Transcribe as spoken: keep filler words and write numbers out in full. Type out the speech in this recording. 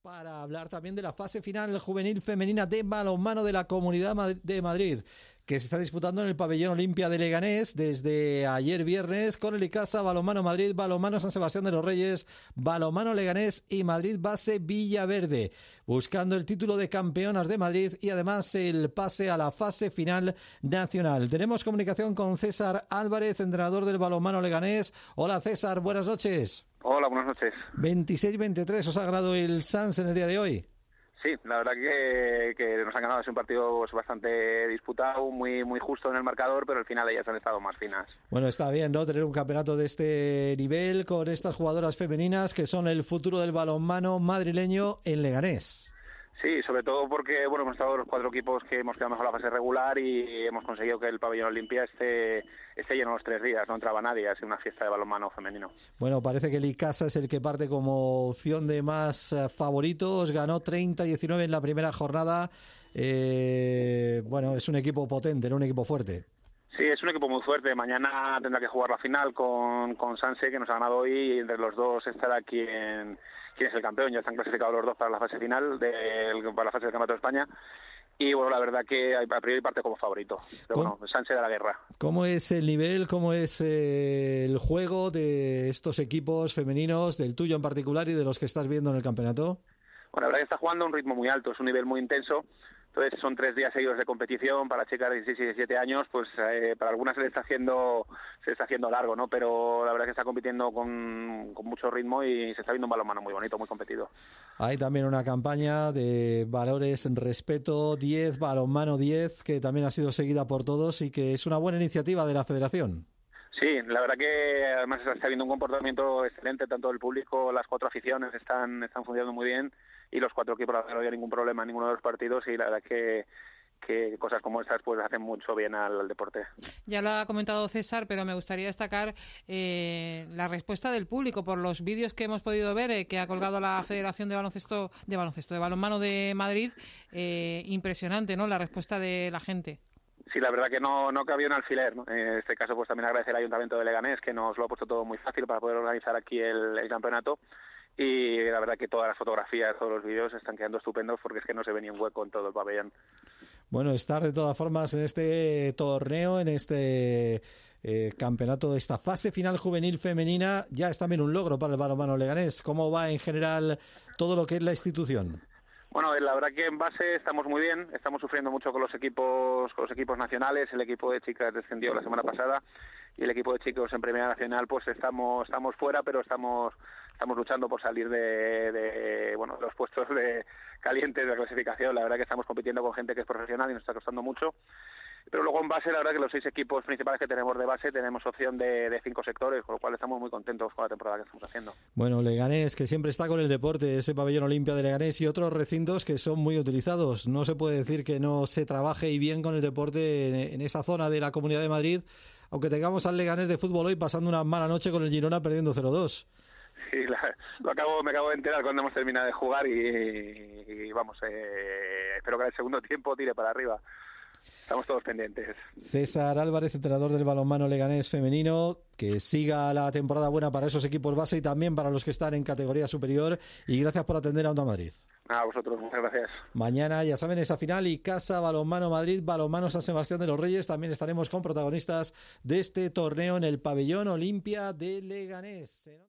para hablar también de la fase final juvenil femenina de balonmano de la Comunidad de Madrid, que se está disputando en el Pabellón Olimpia de Leganés desde ayer viernes con el Icasa, Balonmano Madrid, Balonmano San Sebastián de los Reyes, Balonmano Leganés y Madrid Base Villaverde, buscando el título de campeonas de Madrid y además el pase a la fase final nacional. Tenemos comunicación con César Álvarez, entrenador del Balonmano Leganés. Hola César, buenas noches. Hola, buenas noches. veintiséis veintitrés, ¿os ha ganado el Sans en el día de hoy? Sí, la verdad que, que nos han ganado. Es un partido pues, bastante disputado, muy muy justo en el marcador, pero al final ellas han estado más finas. Bueno, está bien, ¿no?, tener un campeonato de este nivel con estas jugadoras femeninas que son el futuro del balonmano madrileño en Leganés. Sí, sobre todo porque bueno hemos estado los cuatro equipos que hemos quedado mejor en la fase regular y hemos conseguido que el Pabellón Olimpia esté, esté lleno los tres días, no entraba nadie, ha sido una fiesta de balonmano femenino. Bueno, parece que el Icasa es el que parte como opción de más uh, favoritos, ganó treinta a diecinueve en la primera jornada, eh, bueno, es un equipo potente, no un equipo fuerte. Sí, es un equipo muy fuerte. Mañana tendrá que jugar la final con, con Sanse, que nos ha ganado hoy, y entre los dos estará quien, quien es el campeón. Ya están clasificados los dos para la fase final, de, para la fase del Campeonato de España. Y bueno, la verdad que a priori parte como favorito. Pero bueno, Sanse de la guerra. ¿Cómo es el nivel, cómo es eh, el juego de estos equipos femeninos, del tuyo en particular y de los que estás viendo en el campeonato? Bueno, la verdad que está jugando a un ritmo muy alto, es un nivel muy intenso. Entonces son tres días seguidos de competición para chicas de dieciséis y diecisiete años, pues eh, para algunas se le está haciendo se le está haciendo largo, ¿no? Pero la verdad es que está compitiendo con, con mucho ritmo y se está viendo un balonmano muy bonito, muy competido. Hay también una campaña de valores en respeto diez, balonmano diez, que también ha sido seguida por todos y que es una buena iniciativa de la Federación. Sí, la verdad que además está viendo un comportamiento excelente, tanto del público, las cuatro aficiones están están funcionando muy bien y los cuatro equipos no había ningún problema en ninguno de los partidos y la verdad que que cosas como estas pues hacen mucho bien al, al deporte. Ya lo ha comentado César, pero me gustaría destacar eh, la respuesta del público por los vídeos que hemos podido ver eh, que ha colgado la Federación de Baloncesto de Baloncesto de Balonmano de Madrid. Eh, impresionante, ¿no?, la respuesta de la gente. Sí, la verdad que no, no cabía un alfiler, ¿no? En este caso pues también agradecer al Ayuntamiento de Leganés, que nos lo ha puesto todo muy fácil para poder organizar aquí el, el campeonato. Y la verdad que todas las fotografías, todos los vídeos están quedando estupendos porque es que no se ve ni un hueco en todo el pabellón. Bueno, estar de todas formas en este torneo, en este eh, campeonato, esta fase final juvenil femenina, ya es también un logro para el balonmano leganés. ¿Cómo va en general todo lo que es la institución? Bueno, la verdad que en base estamos muy bien, estamos sufriendo mucho con los equipos con los equipos nacionales. El equipo de chicas descendió la semana pasada y el equipo de chicos en Primera Nacional pues estamos estamos fuera, pero estamos estamos luchando por salir de, de bueno los puestos de calientes de la clasificación. La verdad que estamos compitiendo con gente que es profesional y nos está costando mucho. Pero luego en base, la verdad que los seis equipos principales que tenemos de base tenemos opción de, de cinco sectores, con lo cual estamos muy contentos con la temporada que estamos haciendo. Bueno, Leganés, que siempre está con el deporte, ese Pabellón Olimpia de Leganés y otros recintos que son muy utilizados. No se puede decir que no se trabaje y bien con el deporte en, en esa zona de la Comunidad de Madrid, aunque tengamos al Leganés de fútbol hoy pasando una mala noche con el Girona perdiendo cero dos. Sí, la, lo acabo, me acabo de enterar cuando hemos terminado de jugar y, y vamos, eh, espero que el segundo tiempo tire para arriba. Estamos todos pendientes. César Álvarez, entrenador del balonmano leganés femenino, que siga la temporada buena para esos equipos base y también para los que están en categoría superior. Y gracias por atender a Onda Madrid. A vosotros, muchas gracias. Mañana, ya saben, esa final Icasa, Balonmano Madrid, Balonmano San Sebastián de los Reyes. También estaremos con protagonistas de este torneo en el Pabellón Olimpia de Leganés.